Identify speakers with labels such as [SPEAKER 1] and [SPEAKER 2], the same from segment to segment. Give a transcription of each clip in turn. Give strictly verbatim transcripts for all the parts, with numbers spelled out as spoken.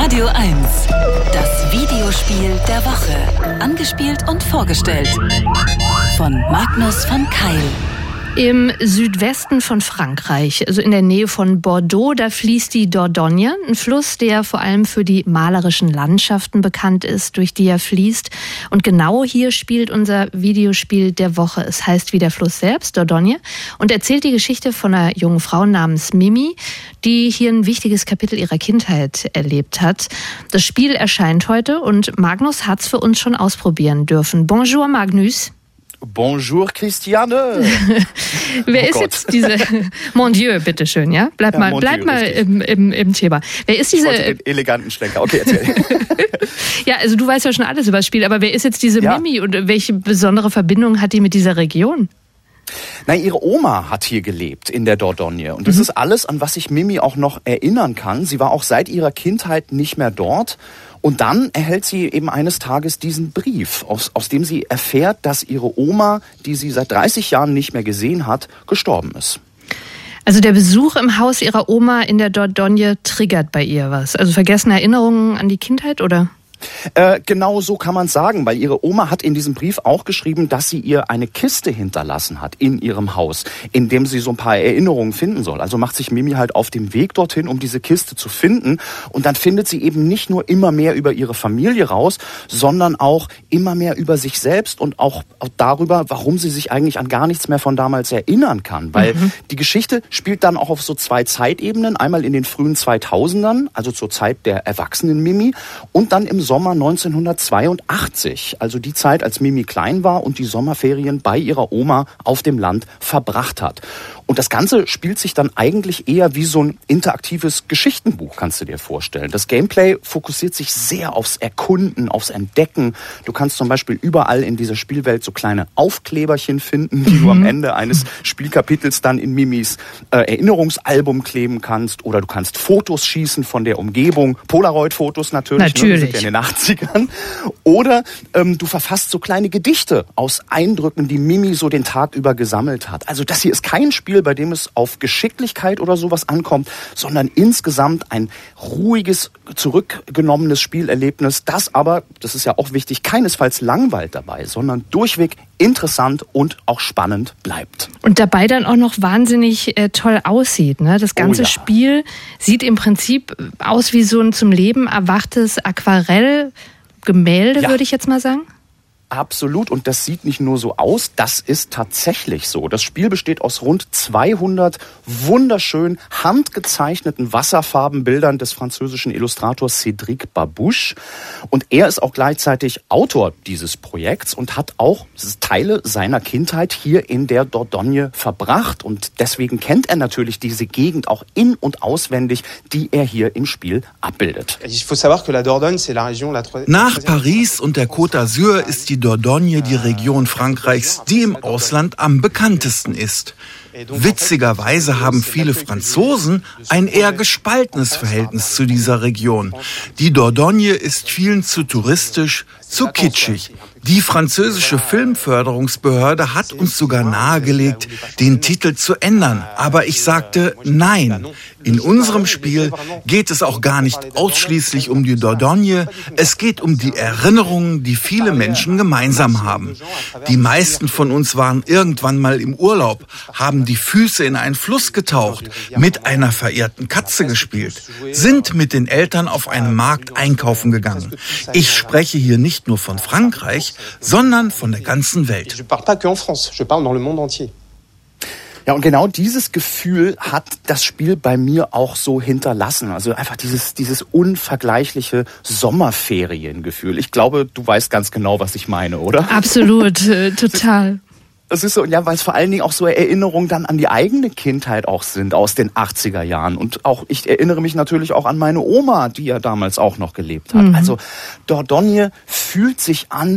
[SPEAKER 1] Radio eins. Das Videospiel der Woche. Angespielt und vorgestellt von Magnus von Keil.
[SPEAKER 2] Im Südwesten von Frankreich, also in der Nähe von Bordeaux, da fließt die Dordogne, ein Fluss, der vor allem für die malerischen Landschaften bekannt ist, durch die er fließt. Und genau hier spielt unser Videospiel der Woche. Es heißt wie der Fluss selbst, Dordogne, und erzählt die Geschichte von einer jungen Frau namens Mimi, die hier ein wichtiges Kapitel ihrer Kindheit erlebt hat. Das Spiel erscheint heute und Magnus hat's für uns schon ausprobieren dürfen. Bonjour Magnus.
[SPEAKER 3] Bonjour, Christiane.
[SPEAKER 2] Wer
[SPEAKER 3] oh
[SPEAKER 2] ist
[SPEAKER 3] Gott.
[SPEAKER 2] jetzt diese... Mon Dieu, bitteschön, ja? Bleib
[SPEAKER 3] ja,
[SPEAKER 2] mal,
[SPEAKER 3] Mon
[SPEAKER 2] bleib
[SPEAKER 3] Dieu,
[SPEAKER 2] mal im, im, im Thema. Wer ist diese...
[SPEAKER 3] Ich wollte den eleganten Schlenker. Okay, erzähl.
[SPEAKER 2] Ja, also du weißt ja schon alles über das Spiel, aber wer ist jetzt diese
[SPEAKER 3] ja.
[SPEAKER 2] Mimi und welche besondere Verbindung hat die mit dieser Region?
[SPEAKER 3] Na, ihre Oma hat hier gelebt in der Dordogne. Und das mhm. ist alles, an was sich Mimi auch noch erinnern kann. Sie war auch seit ihrer Kindheit nicht mehr dort. Und dann erhält sie eben eines Tages diesen Brief, aus, aus dem sie erfährt, dass ihre Oma, die sie seit dreißig Jahren nicht mehr gesehen hat, gestorben ist.
[SPEAKER 2] Also der Besuch im Haus ihrer Oma in der Dordogne triggert bei ihr was? Also vergessene Erinnerungen an die Kindheit, oder?
[SPEAKER 3] Äh, genau so kann man sagen, weil ihre Oma hat in diesem Brief auch geschrieben, dass sie ihr eine Kiste hinterlassen hat in ihrem Haus, in dem sie so ein paar Erinnerungen finden soll. Also macht sich Mimi halt auf dem Weg dorthin, um diese Kiste zu finden. Und dann findet sie eben nicht nur immer mehr über ihre Familie raus, sondern auch immer mehr über sich selbst und auch, auch darüber, warum sie sich eigentlich an gar nichts mehr von damals erinnern kann. Weil mhm. die Geschichte spielt dann auch auf so zwei Zeitebenen. Einmal in den frühen zweitausendern, also zur Zeit der erwachsenen Mimi, und dann im Sommer neunzehnhundertzweiundachtzig, also die Zeit, als Mimi klein war und die Sommerferien bei ihrer Oma auf dem Land verbracht hat. Und das Ganze spielt sich dann eigentlich eher wie so ein interaktives Geschichtenbuch, kannst du dir vorstellen. Das Gameplay fokussiert sich sehr aufs Erkunden, aufs Entdecken. Du kannst zum Beispiel überall in dieser Spielwelt so kleine Aufkleberchen finden, die mhm. du am Ende eines Spielkapitels dann in Mimis äh, Erinnerungsalbum kleben kannst. Oder du kannst Fotos schießen von der Umgebung, Polaroid-Fotos natürlich.
[SPEAKER 2] Natürlich.
[SPEAKER 3] Ne? Wir sind ja in den achtzigern. Oder ähm, du verfasst so kleine Gedichte aus Eindrücken, die Mimi so den Tag über gesammelt hat. Also das hier ist kein Spiel, bei dem es auf Geschicklichkeit oder sowas ankommt, sondern insgesamt ein ruhiges, zurückgenommenes Spielerlebnis, das aber, das ist ja auch wichtig, keinesfalls langweilt dabei, sondern durchweg interessant und auch spannend bleibt.
[SPEAKER 2] Und dabei dann auch noch wahnsinnig äh, toll aussieht, ne? Das ganze oh ja. Spiel sieht im Prinzip aus wie so ein zum Leben erwachtes Aquarellgemälde, ja. würde ich jetzt mal sagen.
[SPEAKER 3] Absolut. Und das sieht nicht nur so aus, das ist tatsächlich so. Das Spiel besteht aus rund zweihundert wunderschön handgezeichneten Wasserfarbenbildern des französischen Illustrators Cédric Babouche. Und er ist auch gleichzeitig Autor dieses Projekts und hat auch Teile seiner Kindheit hier in der Dordogne verbracht. Und deswegen kennt er natürlich diese Gegend auch in- und auswendig, die er hier im Spiel abbildet.
[SPEAKER 4] Nach Paris und der Côte d'Azur ist die Die Dordogne die Region Frankreichs, die im Ausland am bekanntesten ist. Witzigerweise haben viele Franzosen ein eher gespaltenes Verhältnis zu dieser Region. Die Dordogne ist vielen zu touristisch, zu kitschig. Die französische Filmförderungsbehörde hat uns sogar nahegelegt, den Titel zu ändern. Aber ich sagte nein. In unserem Spiel geht es auch gar nicht ausschließlich um die Dordogne. Es geht um die Erinnerungen, die viele Menschen gemeinsam haben. Die meisten von uns waren irgendwann mal im Urlaub, haben die Füße in einen Fluss getaucht, mit einer verirrten Katze gespielt, sind mit den Eltern auf einem Markt einkaufen gegangen. Ich spreche hier nicht nur von Frankreich, sondern von der ganzen Welt.
[SPEAKER 3] Ja, und genau dieses Gefühl hat das Spiel bei mir auch so hinterlassen. Also einfach dieses, dieses unvergleichliche Sommerferiengefühl. Ich glaube, du weißt ganz genau, was ich meine, oder?
[SPEAKER 2] Absolut, äh, total.
[SPEAKER 3] Es ist so, ja, weil es vor allen Dingen auch so Erinnerungen dann an die eigene Kindheit auch sind aus den achtziger Jahren. Und auch, ich erinnere mich natürlich auch an meine Oma, die ja damals auch noch gelebt hat. Mhm. Also Dordogne fühlt sich an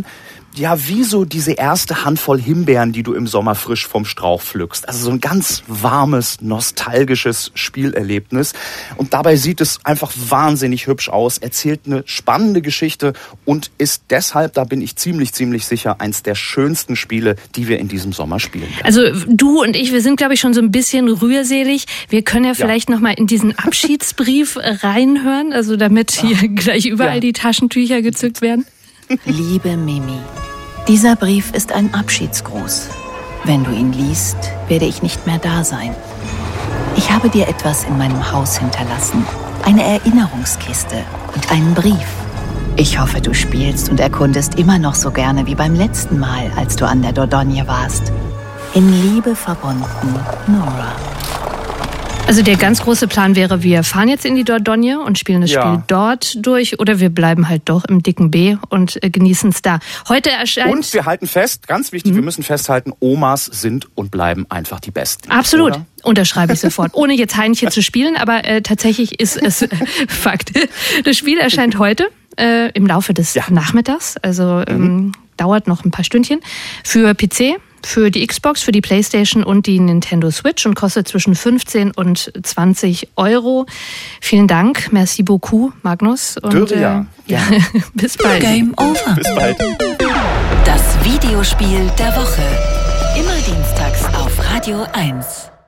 [SPEAKER 3] ja, wie so diese erste Handvoll Himbeeren, die du im Sommer frisch vom Strauch pflückst. Also so ein ganz warmes, nostalgisches Spielerlebnis. Und dabei sieht es einfach wahnsinnig hübsch aus, erzählt eine spannende Geschichte und ist deshalb, da bin ich ziemlich, ziemlich sicher, eins der schönsten Spiele, die wir in diesem Sommer spielen können.
[SPEAKER 2] Also du und ich, wir sind, glaube ich, schon so ein bisschen rührselig. Wir können ja vielleicht ja. noch mal in diesen Abschiedsbrief reinhören, also damit hier gleich überall ja. die Taschentücher gezückt werden.
[SPEAKER 1] Liebe Mimi, dieser Brief ist ein Abschiedsgruß. Wenn du ihn liest, werde ich nicht mehr da sein. Ich habe dir etwas in meinem Haus hinterlassen. Eine Erinnerungskiste und einen Brief. Ich hoffe, du spielst und erkundest immer noch so gerne wie beim letzten Mal, als du an der Dordogne warst. In Liebe verbunden, Nora.
[SPEAKER 2] Also der ganz große Plan wäre, wir fahren jetzt in die Dordogne und spielen das ja. Spiel dort durch oder wir bleiben halt doch im dicken B und äh, genießen es da. Heute erscheint...
[SPEAKER 3] Und wir halten fest, ganz wichtig, mhm. wir müssen festhalten, Omas sind und bleiben einfach die Besten.
[SPEAKER 2] Absolut. Oder? Unterschreibe ich sofort. Ohne jetzt Heinchen zu spielen, aber äh, tatsächlich ist es äh, Fakt. Das Spiel erscheint heute äh, im Laufe des ja. Nachmittags, also ähm, mhm. dauert noch ein paar Stündchen, für P C, für die Xbox, für die Playstation und die Nintendo Switch und kostet zwischen fünfzehn und zwanzig Euro. Vielen Dank, merci beaucoup, Magnus. Und,
[SPEAKER 3] Dürre, ja.
[SPEAKER 2] Äh, ja. Bis bald.
[SPEAKER 1] Game over.
[SPEAKER 3] Bis bald.
[SPEAKER 1] Das Videospiel der Woche. Immer dienstags auf Radio eins.